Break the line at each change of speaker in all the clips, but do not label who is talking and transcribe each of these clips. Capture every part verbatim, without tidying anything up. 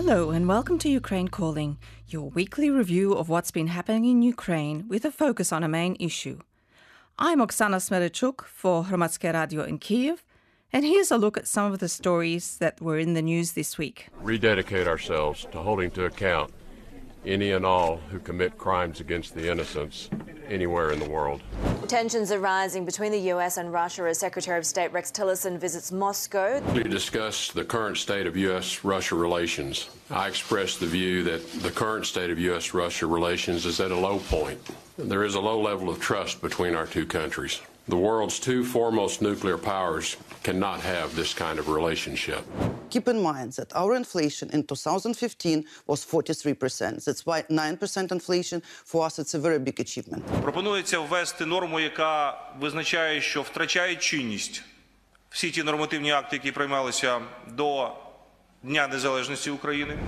Hello and welcome to Ukraine Calling, your weekly review of what's been happening in Ukraine with a focus on a main issue. I'm Oksana Smerechuk for Hromadske Radio in Kyiv, and here's a look at some of the stories that were in the news this week.
Rededicate ourselves to holding to account any and all who commit crimes against the innocents anywhere in the world.
Tensions are rising between the U S and Russia as Secretary of State Rex Tillerson visits Moscow.
To discuss the current state of U S Russia relations, I express the view that the current state of U S Russia relations is at a low point. There is a low level of trust between our two countries. The world's two foremost nuclear powers cannot have this kind of relationship.
Keep in mind that our inflation in two thousand fifteen was forty-three percent. That's why nine percent inflation for us it's a very big achievement.
Пропонується ввести норму, яка визначає, що втрачає чинність всі ті нормативні акти, які приймалися до Дня незалежності України.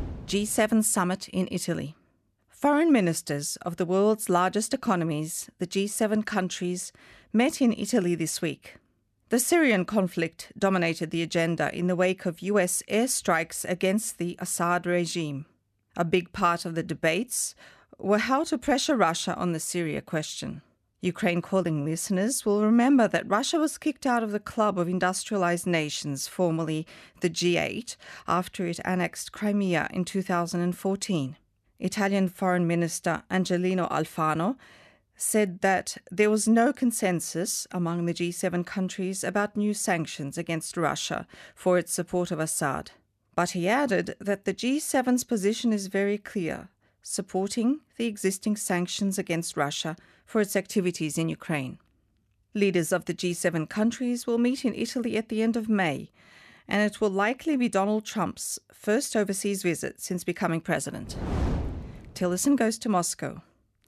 G seven summit in Italy. Foreign ministers of the world's largest economies, the G seven countries, met in Italy this week. The Syrian conflict dominated the agenda in the wake of U S airstrikes against the Assad regime. A big part of the debates were how to pressure Russia on the Syria question. Ukraine Calling listeners will remember that Russia was kicked out of the Club of Industrialized Nations, formerly the G eight, after it annexed Crimea in two thousand fourteen. Italian Foreign Minister Angelino Alfano said that there was no consensus among the G seven countries about new sanctions against Russia for its support of Assad. But he added that the G seven's position is very clear, supporting the existing sanctions against Russia for its activities in Ukraine. Leaders of the G seven countries will meet in Italy at the end of May, and it will likely be Donald Trump's first overseas visit since becoming president. Tillerson goes to Moscow.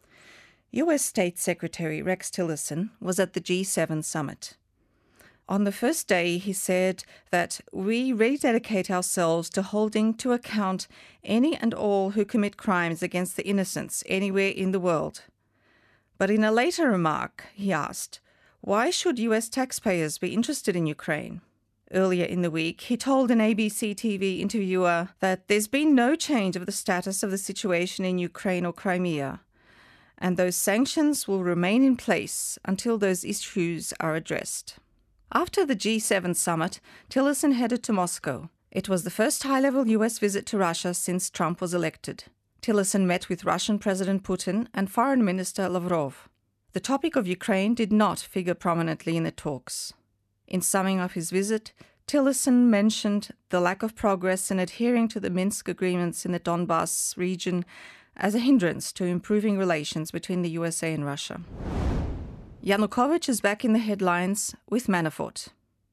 U S State Secretary Rex Tillerson was at the G seven summit. On the first day, he said that we rededicate ourselves to holding to account any and all who commit crimes against the innocents anywhere in the world. But in a later remark, he asked, why should U S taxpayers be interested in Ukraine? Earlier in the week, he told an A B C T V interviewer that there's been no change of the status of the situation in Ukraine or Crimea, and those sanctions will remain in place until those issues are addressed. After the G seven summit, Tillerson headed to Moscow. It was the first high-level U S visit to Russia since Trump was elected. Tillerson met with Russian President Putin and Foreign Minister Lavrov. The topic of Ukraine did not figure prominently in the talks. In summing up his visit, Tillerson mentioned the lack of progress in adhering to the Minsk agreements in the Donbas region as a hindrance to improving relations between the U S A and Russia. Yanukovych is back in the headlines with Manafort.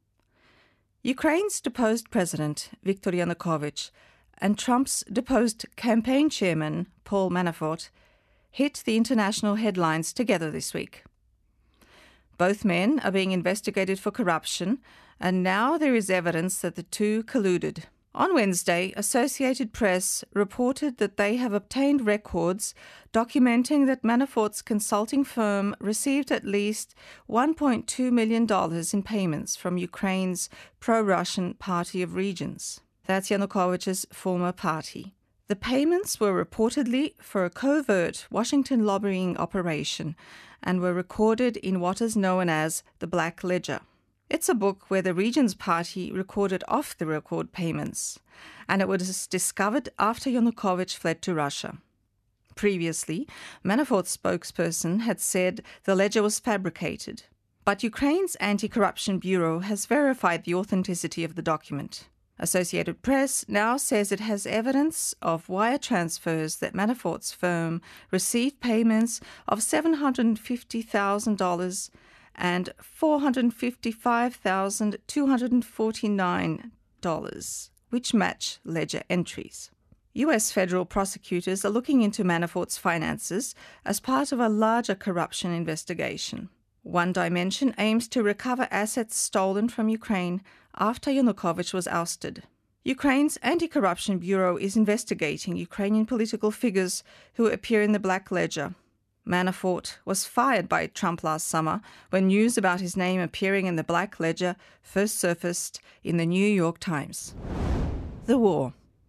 Ukraine's deposed president, Viktor Yanukovych, and Trump's deposed campaign chairman, Paul Manafort, hit the international headlines together this week. Both men are being investigated for corruption, and now there is evidence that the two colluded. On Wednesday, Associated Press reported that they have obtained records documenting that Manafort's consulting firm received at least one point two million dollars in payments from Ukraine's pro-Russian Party of Regions. That's Yanukovych's former party. The payments were reportedly for a covert Washington lobbying operation and were recorded in what is known as the Black Ledger. It's a book where the Regions Party recorded off-the-record payments, and it was discovered after Yanukovych fled to Russia. Previously, Manafort's spokesperson had said the ledger was fabricated, but Ukraine's Anti-Corruption Bureau has verified the authenticity of the document. Associated Press now says it has evidence of wire transfers that Manafort's firm received payments of seven hundred fifty thousand dollars and four hundred fifty-five thousand two hundred forty-nine dollars, which match ledger entries. U S federal prosecutors are looking into Manafort's finances as part of a larger corruption investigation. One Dimension aims to recover assets stolen from Ukraine after Yanukovych was ousted. Ukraine's Anti-Corruption Bureau is investigating Ukrainian political figures who appear in the Black Ledger. Manafort was fired by Trump last summer when news about his name appearing in the Black Ledger first surfaced in the New York Times. The war.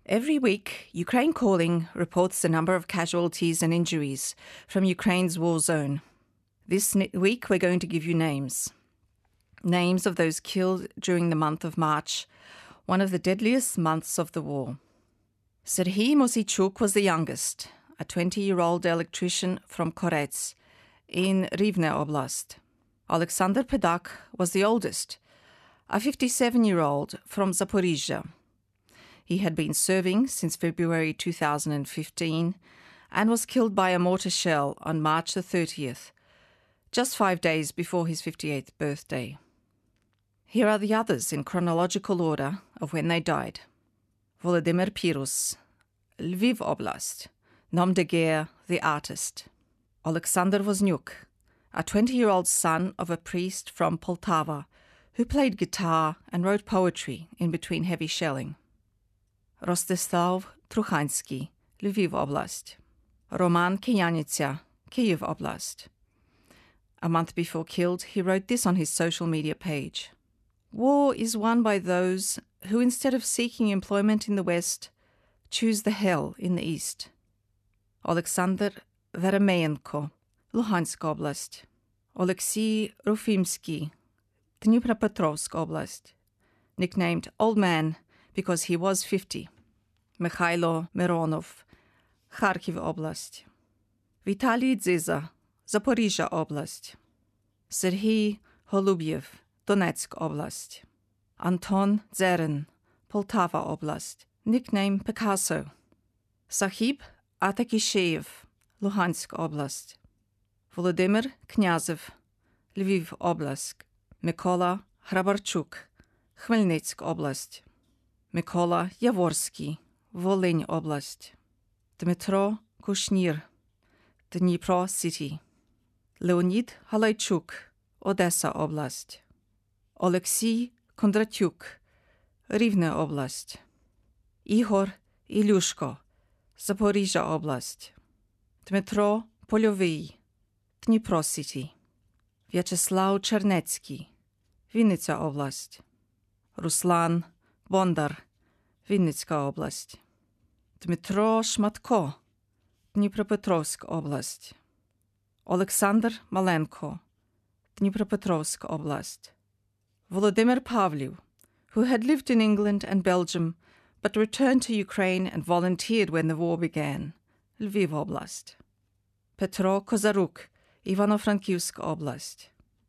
Every week, Ukraine Calling reports the number of casualties and injuries from Ukraine's war zone. This week, we're going to give you names. Names of those killed during the month of March, one of the deadliest months of the war. Serhiy Moseichuk was the youngest, a twenty-year-old electrician from Korets in Rivne Oblast. Alexander Pedak was the oldest, a fifty-seven-year-old from Zaporizhzhia. He had been serving since February two thousand fifteen and was killed by a mortar shell on March the thirtieth, just five days before his fifty-eighth birthday. Here are the others in chronological order of when they died. Volodymyr Pirus, Lviv Oblast, nom de guerre, the artist. Alexander Voznyuk, a twenty-year-old son of a priest from Poltava who played guitar and wrote poetry in between heavy shelling. Rostislav Trukhansky, Lviv Oblast. Roman Kiyanitsa, Kyiv Oblast. A month before killed, he wrote this on his social media page. War is won by those who, instead of seeking employment in the West, choose the hell in the East. Alexander Veremeyenko, Luhansk Oblast. Oleksiy Rufimsky, Dnipropetrovsk Oblast. Nicknamed Old Man because he was fifty. Mikhailo Mironov, Kharkiv Oblast. Vitaly Dziza, Zaporizhzhia Oblast. Serhiy Holubyev, Donetsk Oblast. Anton Zeren, Poltava Oblast, nickname Picasso. Sahib Atakisheyev, Luhansk Oblast. Volodymyr Knyazev, Lviv Oblast. Mykola Hrabarchuk, Khmelnytsk Oblast. Mykola Yavorsky, Volyn Oblast. Dmitro Kushnir, Dnipro City. Leonid Halaychuk, Odessa Oblast. Oleksiy Kondratyuk, Rivne Oblast. Ihor Ilyushko, Zaporizhzhia Oblast. Dmitro Polyovy, Dnipro City. Vyacheslav Chernetsky, Vinnytsia Oblast. Ruslan Bondar, Vinnytska Oblast. Dmitro Shmatko, Dnipropetrovsk Oblast. Alexander Malenko, Dnipropetrovsk Oblast. Volodymyr Pavliv, who had lived in England and Belgium but returned to Ukraine and volunteered when the war began, Lviv Oblast. Petro Kozaruk, Ivano-Frankivsk Oblast.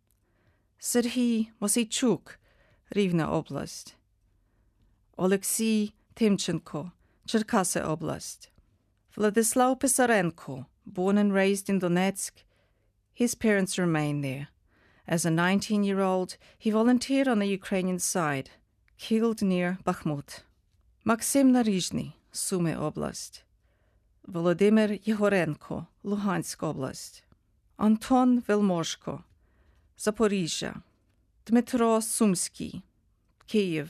Serhiy Moseichuk, Rivne Oblast. Oleksiy Timchenko, Cherkasy Oblast. Vladislav Pisarenko, born and raised in Donetsk, his parents remain there. As a nineteen-year-old, he volunteered on the Ukrainian side, killed near Bakhmut. Maxim Narizhny, Sumy Oblast. Volodymyr Yehorenko, Luhansk Oblast. Anton Velmoshko, Zaporizhzhia. Dmitro Sumsky, Kyiv.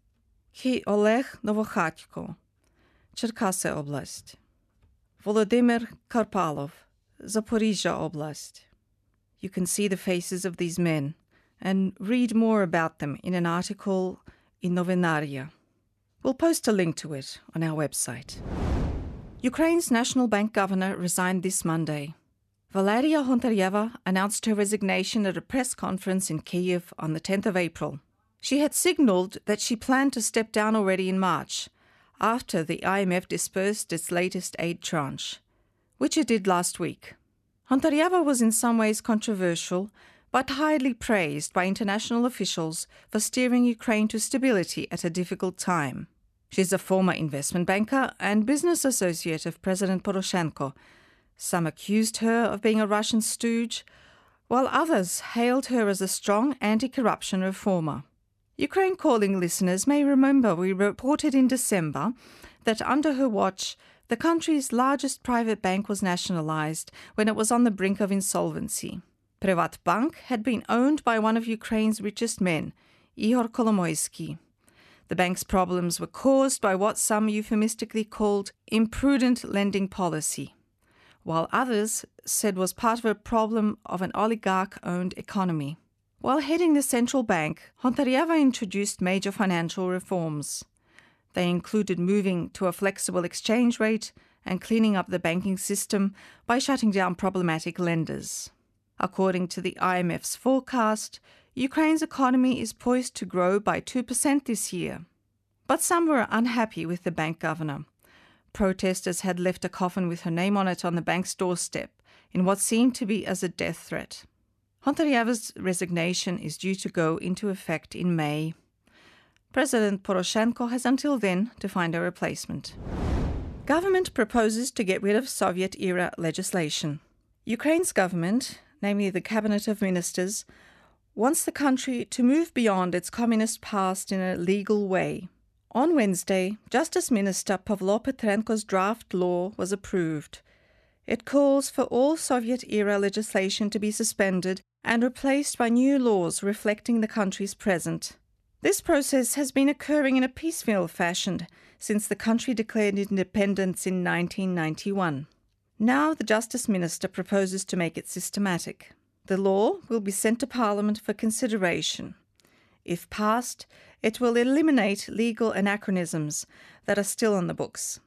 Ki Oleg Novokhatko, Cherkasy Oblast. Volodymyr Karpalov, Zaporizhzhia Oblast. You can see the faces of these men and read more about them in an article in Novenaria. We'll post a link to it on our website. Ukraine's National Bank governor resigned this Monday. Valeria Hontaryeva announced her resignation at a press conference in Kyiv on the tenth of April. She had signalled that she planned to step down already in March, after the I M F dispersed its latest aid tranche, which it did last week. Hontaryeva was in some ways controversial, but highly praised by international officials for steering Ukraine to stability at a difficult time. She's a former investment banker and business associate of President Poroshenko. Some accused her of being a Russian stooge, while others hailed her as a strong anti-corruption reformer. Ukraine Calling listeners may remember we reported in December that under her watch, the country's largest private bank was nationalized when it was on the brink of insolvency. Privatbank had been owned by one of Ukraine's richest men, Ihor Kolomoisky. The bank's problems were caused by what some euphemistically called imprudent lending policy, while others said was part of a problem of an oligarch-owned economy. While heading the central bank, Hontaryeva introduced major financial reforms. They included moving to a flexible exchange rate and cleaning up the banking system by shutting down problematic lenders. According to the I M F's forecast, Ukraine's economy is poised to grow by two percent this year. But some were unhappy with the bank governor. Protesters had left a coffin with her name on it on the bank's doorstep in what seemed to be as a death threat. Hontaryeva's resignation is due to go into effect in May. President Poroshenko has until then to find a replacement. Government proposes to get rid of Soviet-era legislation. Ukraine's government, namely the Cabinet of Ministers, wants the country to move beyond its communist past in a legal way. On Wednesday, Justice Minister Pavlo Petrenko's draft law was approved. It calls for all Soviet-era legislation to be suspended and replaced by new laws reflecting the country's present. This process has been occurring in a piecemeal fashion since the country declared independence in nineteen ninety-one. Now the Justice Minister proposes to make it systematic. The law will be sent to Parliament for consideration. If passed, it will eliminate legal anachronisms that are still on the books,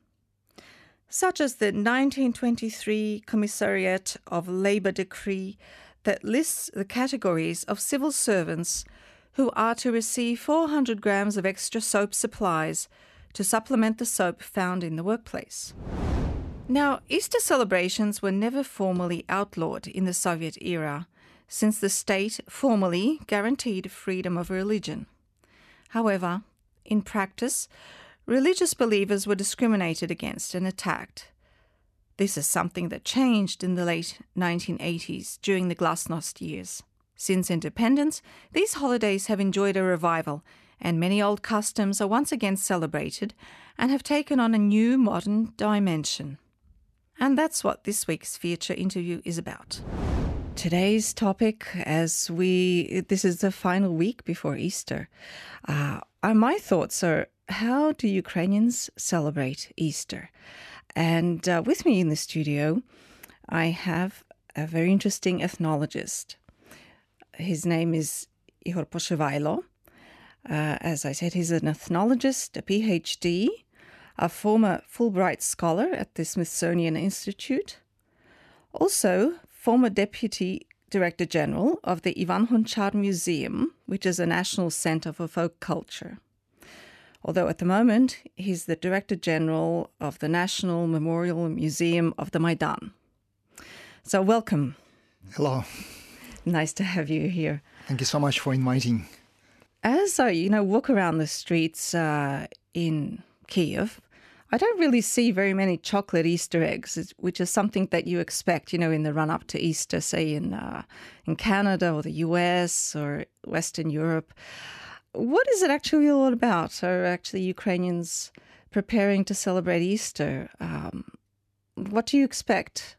such as the nineteen twenty-three Commissariat of Labour decree that lists the categories of civil servants who are to receive four hundred grams of extra soap supplies to supplement the soap found in the workplace. Now, Easter celebrations were never formally outlawed in the Soviet era, since the state formally guaranteed freedom of religion. However, in practice, religious believers were discriminated against and attacked. This is something that changed in the late nineteen eighties during the Glasnost years. Since independence, these holidays have enjoyed a revival, and many old customs are once again celebrated and have taken on a new modern dimension. And that's what this week's feature interview is about. Today's topic, as we this is the final week before Easter, uh, my thoughts are, how do Ukrainians celebrate Easter? And uh, with me in the studio, I have a very interesting ethnologist. His name is Ihor Poshevailo. Uh, as I said, he's an ethnologist, a P H D, a former Fulbright scholar at the Smithsonian Institute, also former Deputy Director General of the Ivan Hunchar Museum, which is a national centre for folk culture. Although at the moment, he's the Director General of the National Memorial Museum of the Maidan. So welcome.
Hello.
Nice to have you here.
Thank you so much for inviting.
As I, you know, walk around the streets uh, in Kiev, I don't really see very many chocolate Easter eggs, which is something that you expect, you know, in the run-up to Easter, say in uh, in Canada or the U S or Western Europe. What is it actually all about? Are actually Ukrainians preparing to celebrate Easter? Um, what do you expect?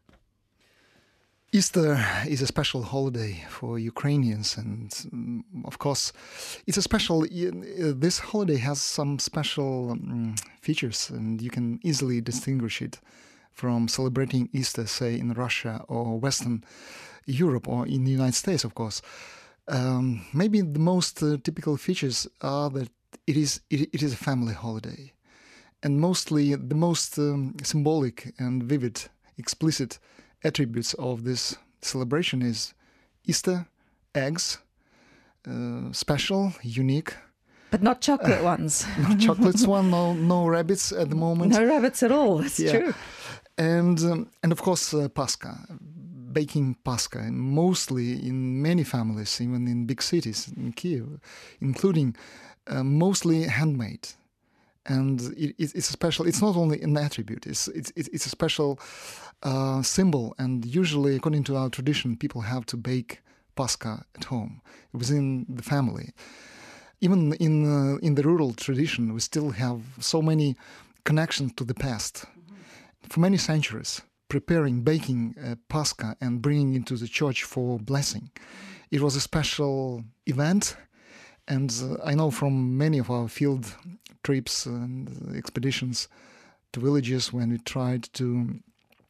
Easter is a special holiday for Ukrainians, and um, of course, it's a special. Uh, this holiday has some special um, features, and you can easily distinguish it from celebrating Easter, say in Russia or Western Europe or in the United States, of course. Um, maybe the most uh, typical features are that it is it, it is a family holiday, and mostly the most um, symbolic and vivid, explicit attributes of this celebration is Easter, eggs, uh, special, unique.
But not chocolate uh, ones.
No chocolates one, no no rabbits at the moment.
No rabbits at all, that's yeah. true.
And, um, and of course, uh, Pascha, baking Pascha, and mostly in many families, even in big cities, in Kiev, including uh, mostly handmade. And it, it's a special, it's not only an attribute, it's it's it's a special uh, symbol. And usually, according to our tradition, people have to bake Pascha at home, within the family. Even in uh, in the rural tradition, we still have so many connections to the past. Mm-hmm. For many centuries, preparing, baking uh, Pascha and bringing it to the church for blessing, it was a special event. And uh, I know from many of our field trips and expeditions to villages when we tried to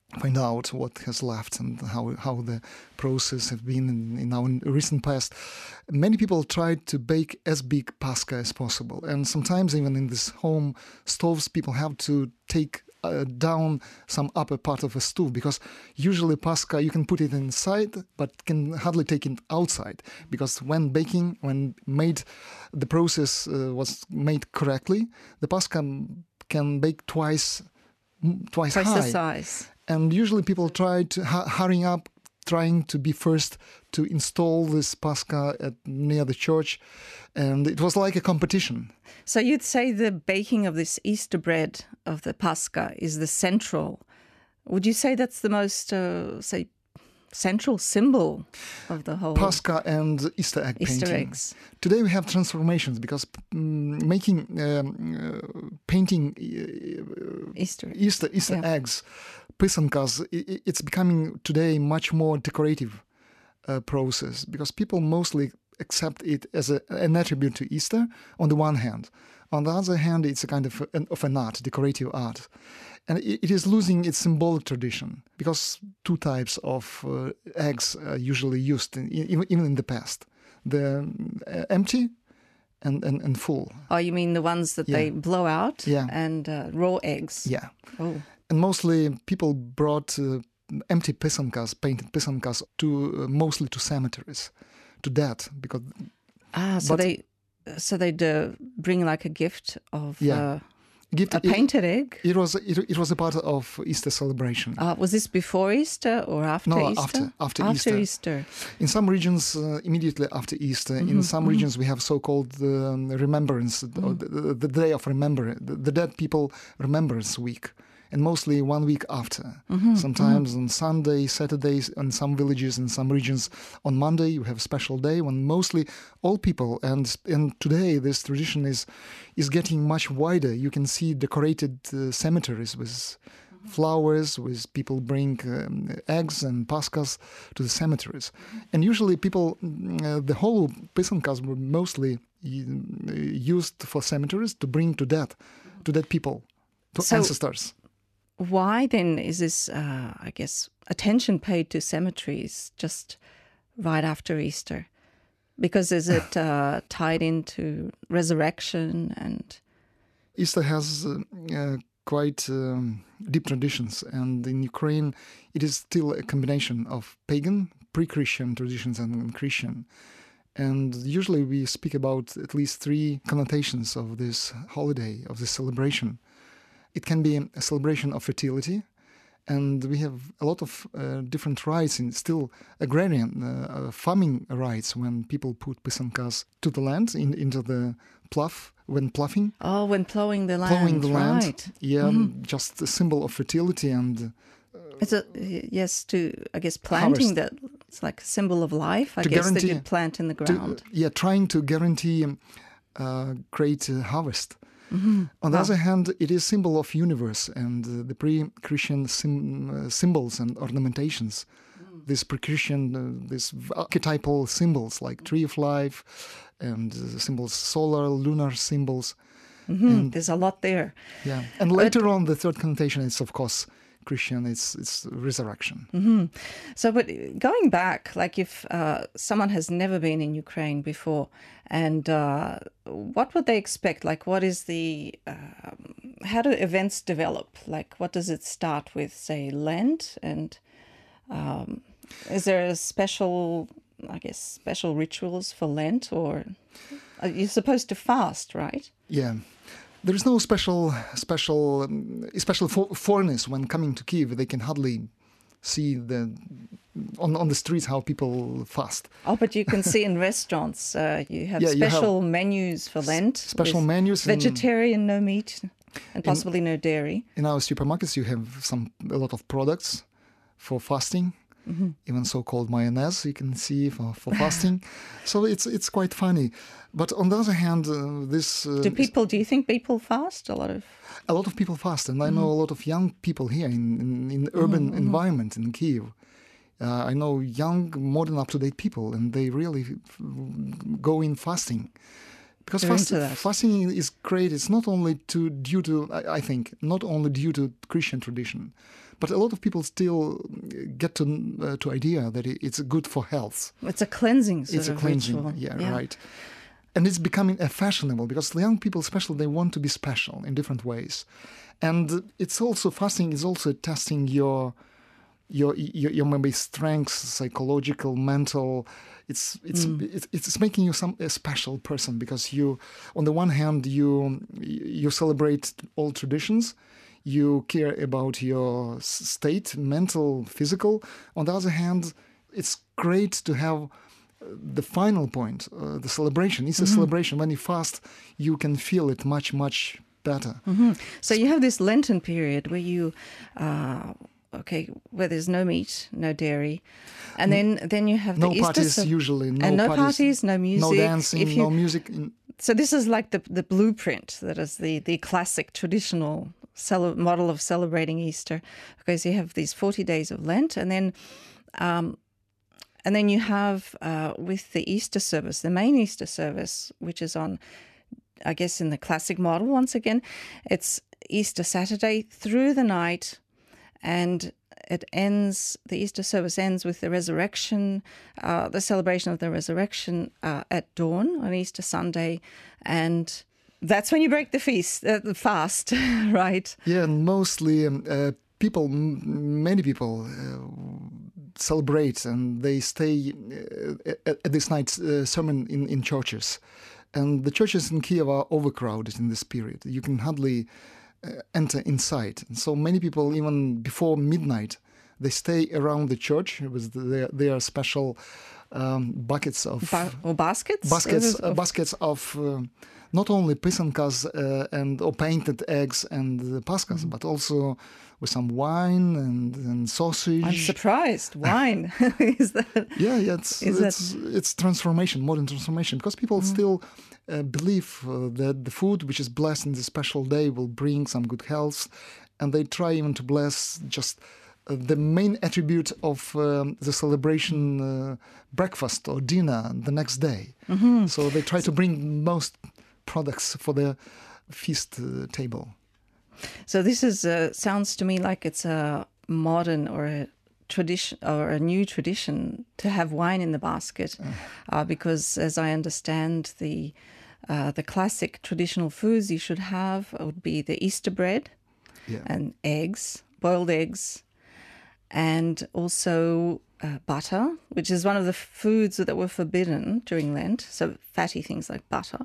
find out what has left and how how the process have been in, in our recent past. Many people tried to bake as big Pascha as possible, and sometimes even in this home stoves, people have to take uh, down some upper part of a stove, because usually Pascha you can put it inside, but can hardly take it outside, because when baking, when made, the process uh, was made correctly, the Pascha can bake twice twice,
Twice
high.
the size.
And usually people try to hu- hurrying up, trying to be first to install this Pascha at, near the church, and it was like a competition.
So you'd say the baking of this Easter bread of the Pascha is the central. Would you say that's the most, uh, say, central symbol of the whole
Pascha and Easter egg
Easter
painting.
eggs?
Today we have transformations, because um, making um, uh, painting uh,
Easter.
Easter Easter
Yeah.
eggs, pisankas, i- it's becoming today much more decorative uh, process, because people mostly accept it as a, an attribute to Easter on the one hand. On the other hand, it's a kind of an, of an art, decorative art. And it, it is losing its symbolic tradition, because two types of uh, eggs are usually used, in, even, even in the past. The uh, empty and, and, and full.
Oh, you mean the ones that
Yeah.
they blow out
Yeah.
and uh, raw eggs?
Yeah.
Oh.
And mostly people brought uh, empty pisankas, painted pisankas, to uh, mostly to cemeteries, to dead, because
Ah, so
But-
they so they'd uh, bring like a gift of
Yeah.
uh,
gift,
a
it,
painted egg.
it was it, it was a part of Easter celebration.
Uh, was this before Easter or after
No,
Easter?
after- after
After
Easter.
Easter.
In some regions, uh, immediately after Easter. In some regions, we have so-called um, remembrance, or the, the, the day of remembrance, the, the dead people remembrance week, and mostly one week after. Sometimes on Sunday, Saturdays, in some villages, in some regions, on Monday, you have a special day when mostly all people, and and today this tradition is is getting much wider. You can see decorated uh, cemeteries with flowers, with people bring um, eggs and paschas to the cemeteries. And usually people, mm, uh, the whole pisankas were mostly uh, used for cemeteries to bring to death, to dead people, to
So-
ancestors.
Why then is this, uh, I guess, attention paid to cemeteries just right after Easter? Because is it uh, tied into resurrection and...
Easter has uh, uh, quite um, deep traditions, and in Ukraine it is still a combination of pagan, pre-Christian traditions and Christian. And usually we speak about at least three connotations of this holiday, of this celebration. It can be a celebration of fertility, and we have a lot of uh, different rites, in still agrarian uh, uh, farming rites, when people put pisankas to the land, in, into the plough, when ploughing.
Oh, when plowing the land,
Plowing the land,
right.
yeah, just a symbol of fertility and
It's a, yes, to, I guess, planting
Harvest.
that, it's like a symbol of life, I
To
guess, that
guarantee-
you plant in the
to,
ground.
yeah, trying to guarantee um, uh, great uh, harvest.
Mm-hmm.
On the other hand, it is symbol of universe, and uh, the pre-Christian sim- uh, symbols and ornamentations, these pre-Christian, uh, these archetypal symbols like tree of life, and uh, symbols, solar, lunar symbols.
Hmm, there's a lot there.
Yeah, and later on, the third connotation is, of course, Christian. It's it's resurrection.
Mm-hmm. So, but going back, like if uh, someone has never been in Ukraine before, and uh, what would they expect? Like, what is the, uh, how do events develop? Like, what does it start with, say, Lent? And um, is there a special, I guess, special rituals for Lent? Or are you supposed to fast, right?
Yeah. There is no special, special, um, special for foreigners when coming to Kyiv. They can hardly see the on on the streets how people fast.
Oh, but you can see in restaurants, uh, you have
Yeah, you have
special menus for Lent.
special
with
menus in-
Vegetarian, no meat, and possibly no dairy.
In our supermarkets, you have some a lot of products for fasting, even so-called mayonnaise you can see for, for fasting. So it's it's quite funny. But on the other hand, uh, this uh,
Do people, do you think people fast? A lot of...
a lot of people fast, and I know a lot of young people here in in, in urban environment in Kyiv. Uh, I know young, modern, up-to-date people, and they really f- go in fasting. Because
They're
fast,
into that.
fasting is great. It's not only to due to I, I think not only due to Christian tradition, But a lot of people still get to uh, to idea that it, it's good for health.
It's a cleansing sort
It's a
of
cleansing,
ritual.
yeah,
Yeah.
right. And it's becoming uh, fashionable because the young people, especially, they want to be special in different ways. And it's also fasting is also testing your your your, your maybe strengths, psychological, mental. It's it's it's, it's making you some a special person because you, on the one hand, you you celebrate all traditions. You care about your s- state, mental, physical. On the other hand, it's great to have the final point, uh, the celebration. It's a celebration. When you fast, you can feel it much, much better.
So you have this Lenten period where you, uh, okay, where there's no meat, no dairy, and then then you have the
No
Easter
parties
ce-
usually. No
and no
parties,
parties, no music,
no dancing,
If you-
no music. In,
So this is like the the blueprint. That is the the classic traditional cele- model of celebrating Easter, because you have these forty days of Lent, and then. Um, And then you have, uh, with the Easter service, the main Easter service, which is on, I guess, in the classic model, once again, it's Easter Saturday through the night, and it ends, the Easter service ends with the resurrection, uh, the celebration of the resurrection uh, at dawn on Easter Sunday, and that's when you break the feast, uh, the fast, right?
yeah, and mostly um, uh, people, m- many people uh, celebrate and they stay uh, at, at this night's uh, sermon in, in churches. And the churches in Kiev are overcrowded in this period. You can hardly uh, enter inside. And so many people, even before midnight, they stay around the church with their, their special um, buckets of...
Ba- or baskets?
baskets,
Of-
uh, baskets of uh, not only pisankas uh, and or painted eggs and uh, paskas, but also with some wine and, and sausage.
I'm surprised. Wine. Is that...
Yeah, yeah, it's
Is
it's, it's transformation, modern transformation, because people still uh, believe uh, that the food which is blessed in this special day will bring some good health, and they try even to bless just uh, the main attribute of um, the celebration, uh, breakfast or dinner the next day. So they try to bring most products for the feast uh, table.
So this is uh, sounds to me like it's a modern or a tradition or a new tradition to have wine in the basket, uh, because, as I understand, the uh, the classic traditional foods you should have would be the Easter bread
Yeah.
and eggs, boiled eggs, and also uh, butter, which is one of the foods that were forbidden during Lent. So fatty things like butter,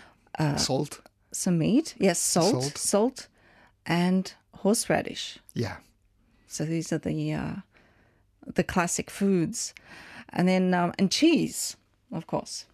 Salt.
some meat, yes, salt,
Salt.
salt, and horseradish.
Yeah.
So these are the uh, the classic foods, and then um, and cheese, of course.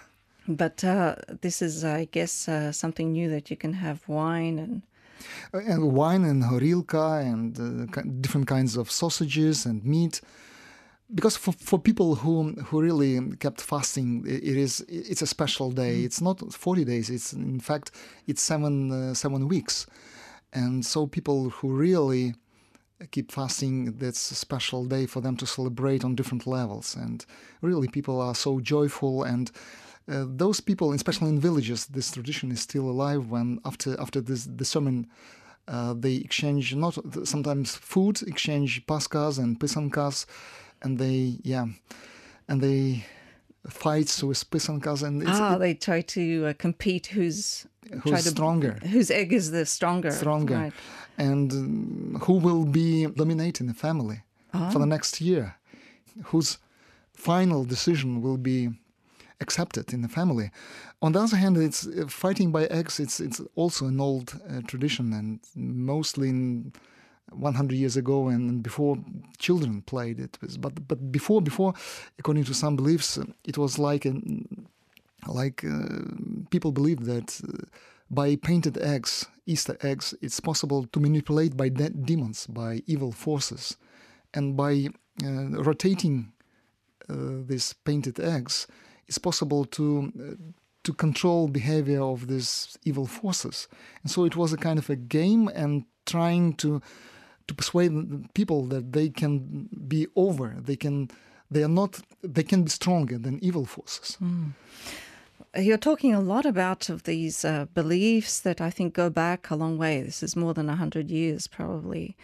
But uh, this is, I guess, uh, something new that you can have wine and
And wine and horilka and uh, ki- different kinds of sausages and meat. Because for, for people who who really kept fasting, i- it is it's a special day. It's not forty days. It's in fact it's seven uh, seven weeks, and so people who really keep fasting, that's a special day for them to celebrate on different levels. And really, people are so joyful. And uh, those people, especially in villages, this tradition is still alive. When after after this the sermon. Uh, they exchange not sometimes food, exchange paskas and pisankas, and they yeah, and they fights with pisankas, and it's
ah, they try to uh, compete who's try
who's
to,
stronger,
whose egg is the stronger,
stronger,
right.
and um, who will be dominating the family for the next year, whose final decision will be accepted in the family. On the other hand, it's uh, fighting by eggs. It's it's also an old uh, tradition, and mostly in one hundred years ago and before, children played it. With, but but before before, according to some beliefs, uh, it was like an, like uh, people believed that uh, by painted eggs, Easter eggs, it's possible to manipulate by de- demons, by evil forces, and by uh, rotating uh, these painted eggs, it's possible to uh, to control behavior of these evil forces. And so it was a kind of a game, and trying to to persuade people that they can be over, they can they are not they can be stronger than evil forces.
Mm. You're talking a lot about of these uh, beliefs that I think go back a long way. This is more than a hundred years probably.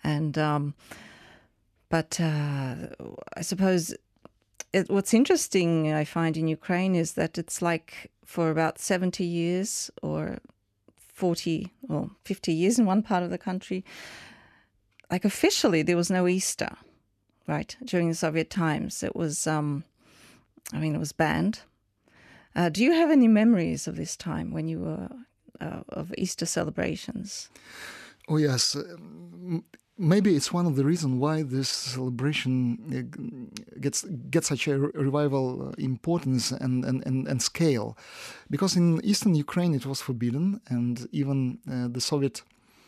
And um, but uh, I suppose it, what's interesting I find in Ukraine is that it's like for about seventy years or forty or fifty years in one part of the country, like officially there was no Easter, right? During the Soviet times, it was, um, I mean, it was banned. Uh, do you have any memories of this time when you were uh, of Easter celebrations?
Oh yes, um, maybe it's one of the reasons why this celebration uh, gets gets such a revival importance and, and, and, and scale, because in eastern Ukraine it was forbidden, and even uh, the Soviet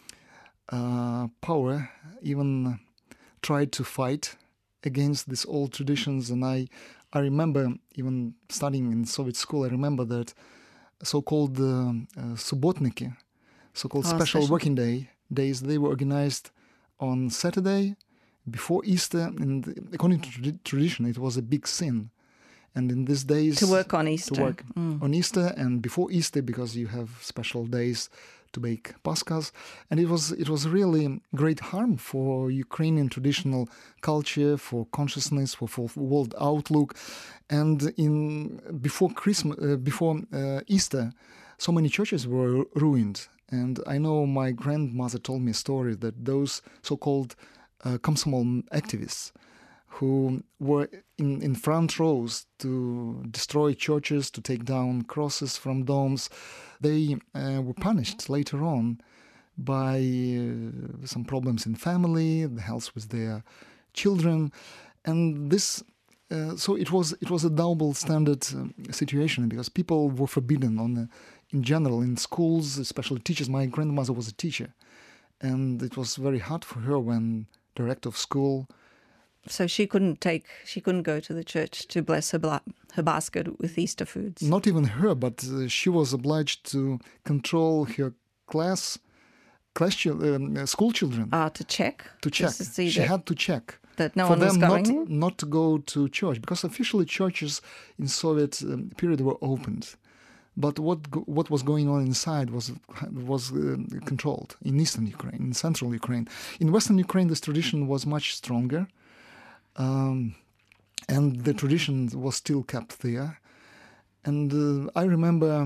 uh, power even tried to fight against these old traditions. And I I remember even studying in Soviet school, I remember that so-called uh, uh, subotniki, so-called
oh,
special,
special
working day days, they were organized on Saturday before Easter, and according to tra- tradition, it was a big sin. And in these days,
to work on Easter,
to work
mm.
on Easter and before Easter, because you have special days to bake Paschas, and it was it was really great harm for Ukrainian traditional culture, for consciousness, for, for world outlook. And in before Christmas, uh, before uh, Easter, so many churches were ruined. And I know my grandmother told me a story that those so-called uh, Komsomol activists who were in, in front rows to destroy churches, to take down crosses from domes, they uh, were punished later on by uh, some problems in family, the health with their children. And this, uh, so it was it was a double standard uh, situation, because people were forbidden on the, in general, in schools, especially teachers. My grandmother was a teacher, and it was very hard for her when director of school.
So she couldn't take, she couldn't go to the church to bless her bla- her basket with Easter foods.
Not even her, but uh, she was obliged to control her class, class ch- um, school children.
Ah, to check.
To check.
To see
she
that,
had to check.
that no
for
one was
them
going
not,
in?
not to go to church, because officially churches in Soviet um, period were opened. But what go- what was going on inside was was uh, controlled in eastern Ukraine, in central Ukraine. In western Ukraine, this tradition was much stronger, um, and the tradition was still kept there. And uh, I remember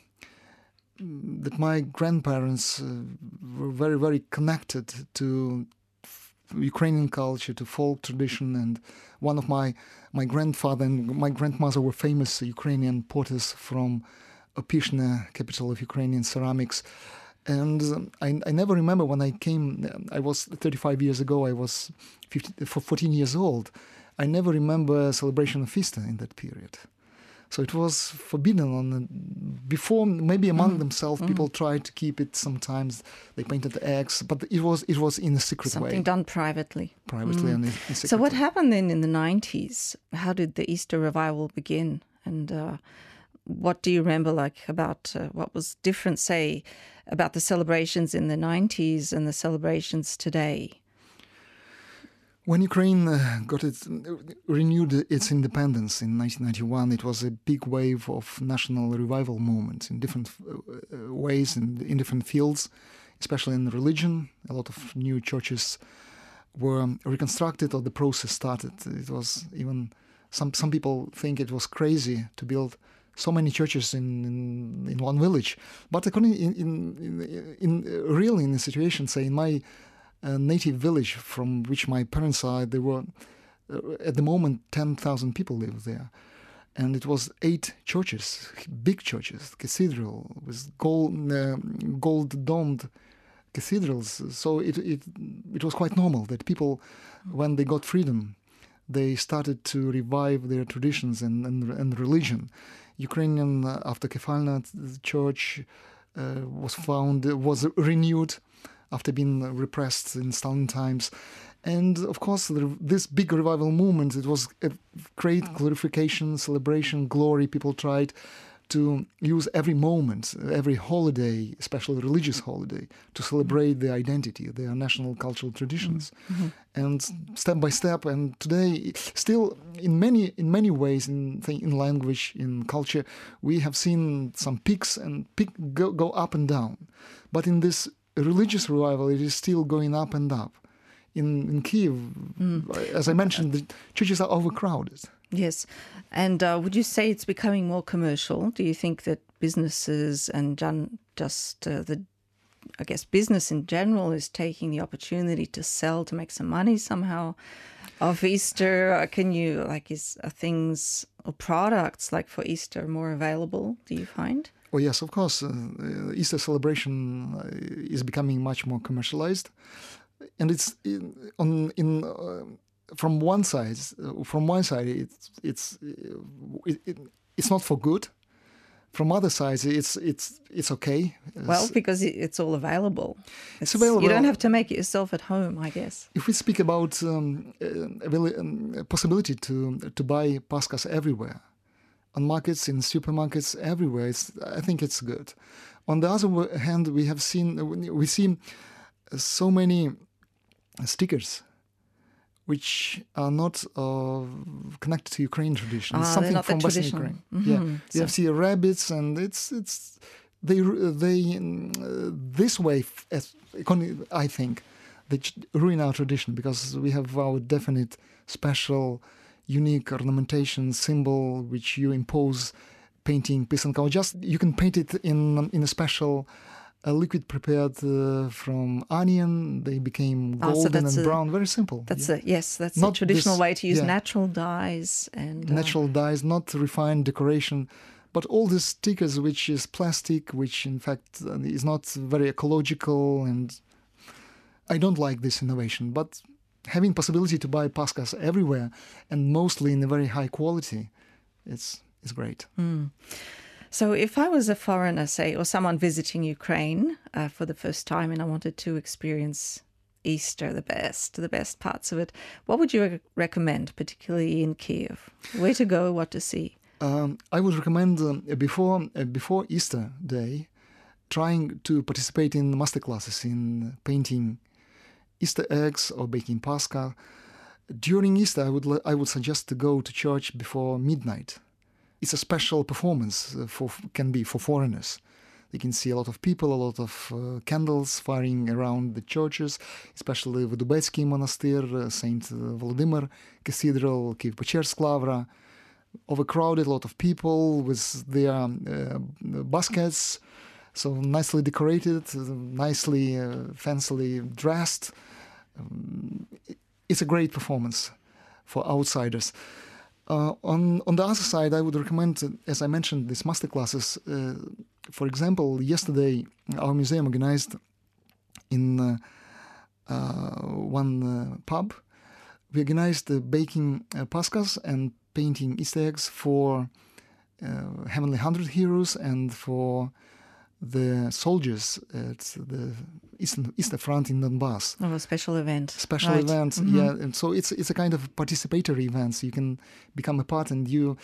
that my grandparents uh, were very, very connected to Ukrainian culture, to folk tradition, and one of my my grandfather and my grandmother were famous Ukrainian potters from Opishne, capital of Ukrainian ceramics. And um, I, I never remember when I came, I was thirty-five years ago, I was fifteen, fourteen years old. I never remember a celebration of Easter in that period. So it was forbidden on before, maybe among mm. themselves, mm. people tried to keep it sometimes. They painted the eggs, but it was it was in a secret
Something
way.
Something done privately.
Privately
mm.
and in, in secret.
So what happened then in the nineties? How did the Easter revival begin? And uh, what do you remember, like, about uh, what was different, say, about the celebrations in the nineties and the celebrations today?
When Ukraine uh, got it, uh, renewed its independence in nineteen ninety-one, it was a big wave of national revival movement in different uh, ways, in, in different fields, especially in religion. A lot of new churches were reconstructed, or the process started. It was even, some, some people think it was crazy to build so many churches in, in, in one village. But according in, in, in, in really in the situation, say in my uh, native village from which my parents are, there were uh, at the moment ten thousand people live there. And it was eight churches, big churches, cathedral with gold, uh, gold-domed cathedrals. So it, it, it was quite normal that people, when they got freedom, they started to revive their traditions and, and, and religion. Ukrainian uh, Autokefalna church uh, was found, was renewed after being repressed in Stalin times. And of course, the, this big revival movement, it was a great glorification, celebration, glory. People tried to use every moment, every holiday, especially religious holiday, to celebrate their identity, their national cultural traditions. Mm-hmm. And step by step, and today, still in many in many ways, in in language, in culture, we have seen some peaks and peak go, go up and down. But in this religious revival, it is still going up and up. in, in Kiev, mm. as I mentioned, the churches are overcrowded.
Yes. And uh, would you say it's becoming more commercial? Do you think that businesses and just uh, the, I guess, business in general is taking the opportunity to sell, to make some money somehow of Easter? Can you, like, is are things or products like for Easter more available, do you find?
Oh, yes, of course. Uh, Easter celebration uh, is becoming much more commercialized. And it's in, on in uh, from one side, uh, from one side, it's it's it, it, it's not for good. From other sides, it's it's it's okay.
Well, because it's all available. It's,
it's available.
You don't have to make it yourself at home, I guess.
If we speak about um, a possibility to to buy paskas everywhere, on markets, in supermarkets, everywhere, it's, I think it's good. On the other hand, we have seen we see so many stickers which are not uh, connected to Ukrainian tradition. It's
ah,
something
not
from
the
Western
tradition.
Ukraine.
Mm-hmm.
Yeah,
so.
you have see rabbits, and it's it's they they uh, this way, as I think, they ruin our tradition, because we have our definite, special, unique ornamentation symbol which you impose painting pisanka, or just you can paint it in in a special a liquid prepared uh, from onion. They became golden oh, so and a, brown. Very simple.
That's
yeah.
a, yes, that's not a traditional
this,
way to use
yeah.
natural dyes and
natural
uh,
dyes, not refined decoration, but all these stickers, which is plastic, which in fact uh, is not very ecological, and I don't like this innovation. But having possibility to buy paskas everywhere and mostly in a very high quality, it's it's great.
Mm. So if I was a foreigner, say, or someone visiting Ukraine uh, for the first time, and I wanted to experience Easter, the best, the best parts of it, what would you re- recommend, particularly in Kiev? Where to go, what to see?
Um, I would recommend uh, before uh, before Easter Day, trying to participate in masterclasses in painting Easter eggs or baking Pascha. During Easter, I would I would suggest to go to church before midnight. It's a special performance for can be for foreigners. You can see a lot of people, a lot of uh, candles firing around the churches, especially Vidubetsky Monastery, uh, Saint Vladimir Cathedral, Kiev-Pechersk Lavra. Overcrowded, a lot of people with their uh, baskets, so nicely decorated, uh, nicely, uh, fancily dressed. Um, it's a great performance for outsiders. Uh, on on the other side, I would recommend, uh, as I mentioned, these masterclasses. Uh, for example, yesterday our museum organized in uh, uh, one uh, pub. We organized uh, baking uh, paskas and painting Easter eggs for uh, Heavenly Hundred Heroes and for the soldiers at the Eastern, Eastern Front in Donbass.
Oh, a special event.
Special
right.
event,
mm-hmm.
yeah. And so it's it's a kind of participatory event. So you can become a part, and you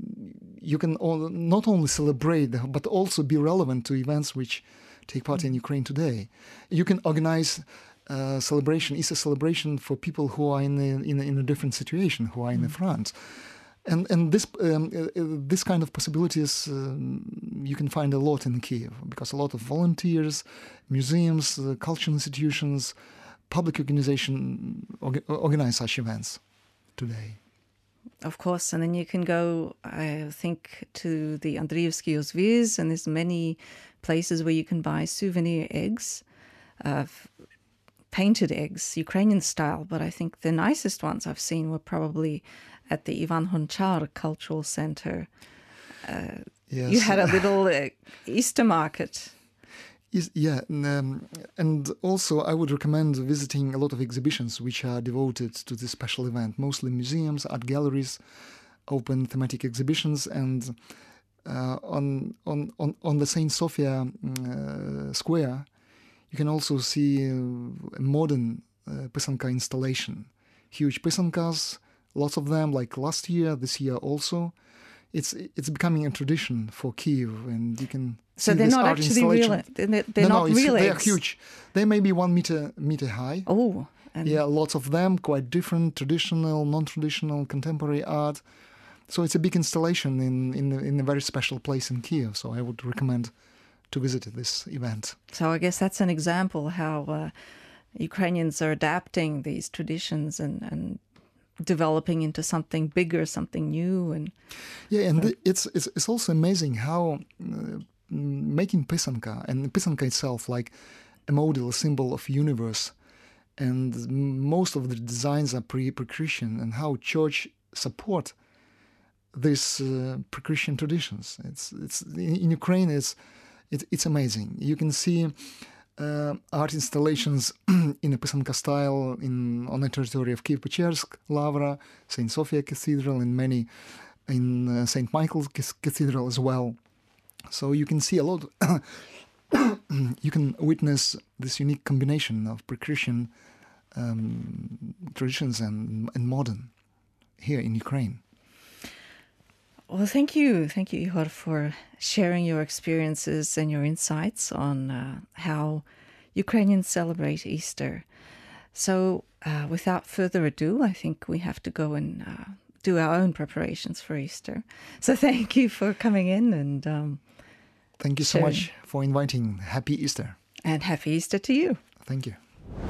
you can all, not only celebrate but also be relevant to events which take part mm-hmm. in Ukraine today. You can organize uh, celebration, Easter celebration for people who are in a, in a, in a different situation, who are in mm-hmm. the front. And and this um, uh, this kind of possibilities um, you can find a lot in Kiev, because a lot of volunteers, museums, uh, cultural institutions, public organization orga- organize such events today.
Of course, and then you can go, I think, to the Andriivsky Ozviz, and there's many places where you can buy souvenir eggs, uh, painted eggs, Ukrainian style. But I think the nicest ones I've seen were probably at the Ivan Honchar Cultural Center. Uh,
yes.
You had a little uh, Easter market.
Is, yeah, and, um, and also I would recommend visiting a lot of exhibitions which are devoted to this special event, mostly museums, art galleries, open thematic exhibitions, and uh, on, on, on, on the Saint Sophia uh, Square, you can also see uh, a modern uh, pisanka installation. Huge pisankas, lots of them, like last year, this year also. It's it's becoming a tradition for Kiev, and you can
so
see
they're
this
not
art
actually real. They're, they're
no,
not
no,
real
they are
eggs.
huge. They may be one meter meter high.
Oh, and
yeah, lots of them, quite different, traditional, non-traditional, contemporary art. So it's a big installation in in, in a very special place in Kiev. So I would recommend to visit this event.
So I guess that's an example how uh, Ukrainians are adapting these traditions and, and developing into something bigger, something new. And
yeah, and so. it's, it's it's also amazing how uh, making pisanka and pisanka itself, like a model, a symbol of universe, and most of the designs are pre-Christian, and how church support these uh, pre-Christian traditions. It's it's in, in Ukraine. It's it, it's amazing. You can see uh, art installations in a pisanka style in on the territory of Kiev-Pechersk, Lavra, Saint Sophia Cathedral, and many in uh, Saint Michael's Cathedral as well. So you can see a lot. You can witness this unique combination of pre-Christian um, traditions and, and modern here in Ukraine.
Well, thank you. Thank you, Ihor, for sharing your experiences and your insights on uh, how Ukrainians celebrate Easter. So uh, without further ado, I think we have to go and uh, do our own preparations for Easter. So thank you for coming in and um,
thank you so
sharing.
much for inviting. Happy Easter.
And happy Easter to you.
Thank you.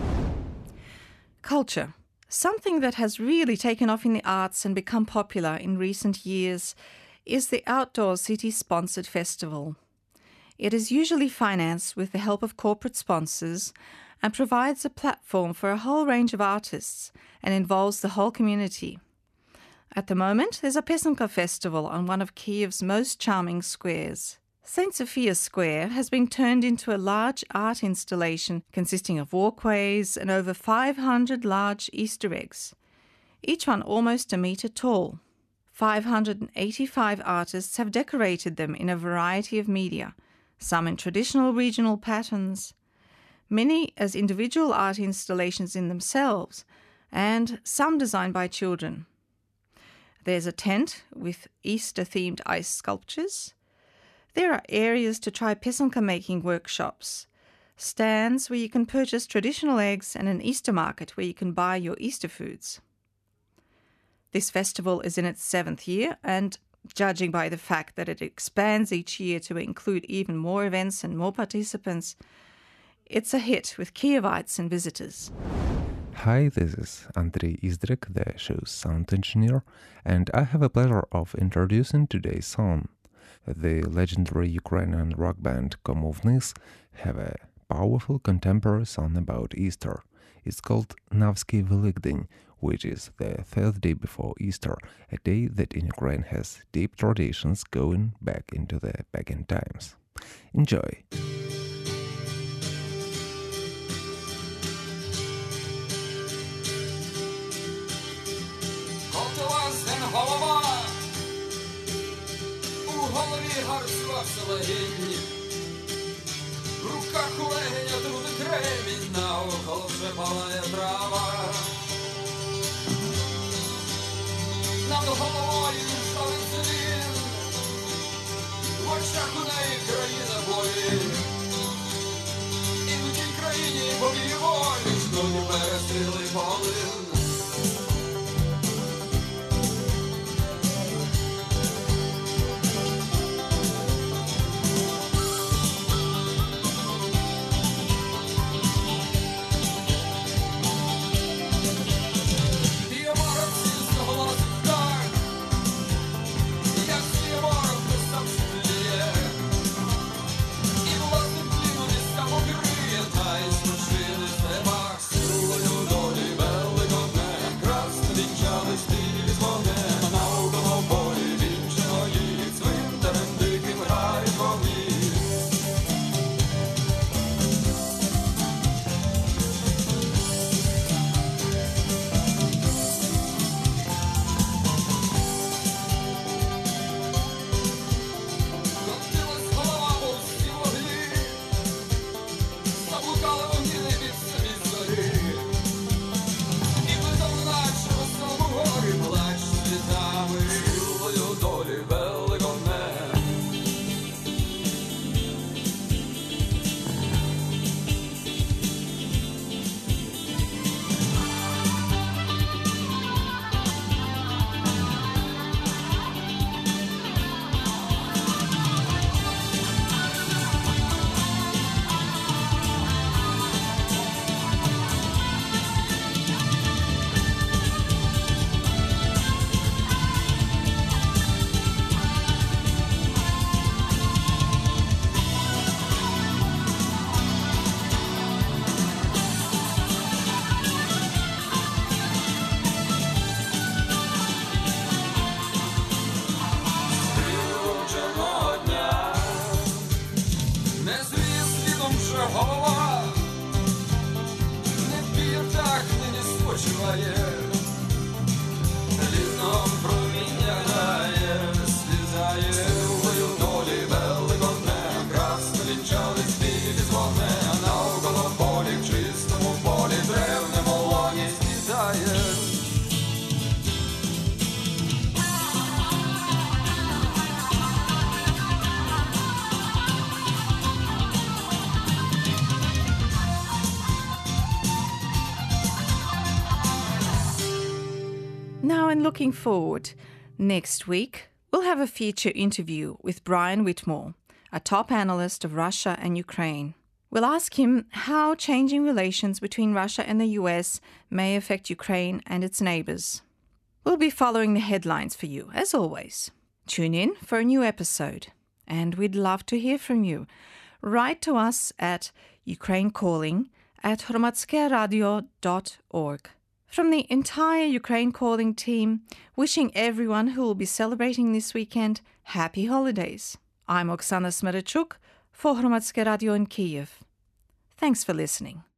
Culture. Something that has really taken off in the arts and become popular in recent years is the Outdoor City-sponsored festival. It is usually financed with the help of corporate sponsors and provides a platform for a whole range of artists and involves the whole community. At the moment, there's a Pisanka festival on one of Kiev's most charming squares. Saint Sophia Square has been turned into a large art installation consisting of walkways and over five hundred large Easter eggs, each one almost a metre tall. five hundred eighty-five artists have decorated them in a variety of media, some in traditional regional patterns, many as individual art installations in themselves, and some designed by children. There's a tent with Easter-themed ice sculptures. There are areas to try pisanka making workshops, stands where you can purchase traditional eggs, and an Easter market where you can buy your Easter foods. This festival is in its seventh year, and judging by the fact that it expands each year to include even more events and more participants, it's a hit with Kievites and visitors.
Hi, this is Andrei Izdrek, the show's sound engineer, and I have a pleasure of introducing today's song. The legendary Ukrainian rock band Komuvnis have a powerful contemporary song about Easter. It's called Navsky Velikdin, which is the third day before Easter, a day that in Ukraine has deep traditions going back into the pagan times. Enjoy!
В руках у легеня трудний кремінь, навколо вже палає трава. Над головою ставиться він, в очах у неї країна болі. І в тій країні богів волі, ждуть перестріли полин. Та й служили в степах, силою долі великої.
looking forward. Next week, we'll have a feature interview with Brian Whitmore, a top analyst of Russia and Ukraine. We'll ask him how changing relations between Russia and the U S may affect Ukraine and its neighbours. We'll be following the headlines for you, as always. Tune in for a new episode, and we'd love to hear from you. Write to us at ukrainecalling at hromadskeradio dot org. From the entire Ukraine Calling team, wishing everyone who will be celebrating this weekend happy holidays. I'm Oksana Smerachuk for Hromadske Radio in Kyiv. Thanks for listening.